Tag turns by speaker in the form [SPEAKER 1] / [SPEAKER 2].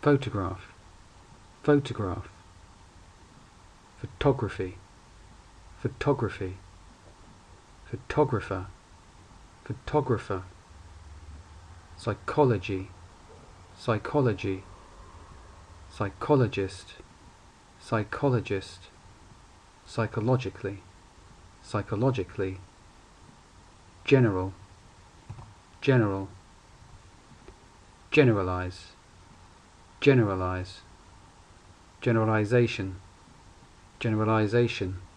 [SPEAKER 1] photograph, photograph. Photography, photography. Photographer, photographer. Psychology, psychology. Psychologist, psychologist. Psychologically, psychologically. General, general. Generalize, generalize. Generalization, generalization.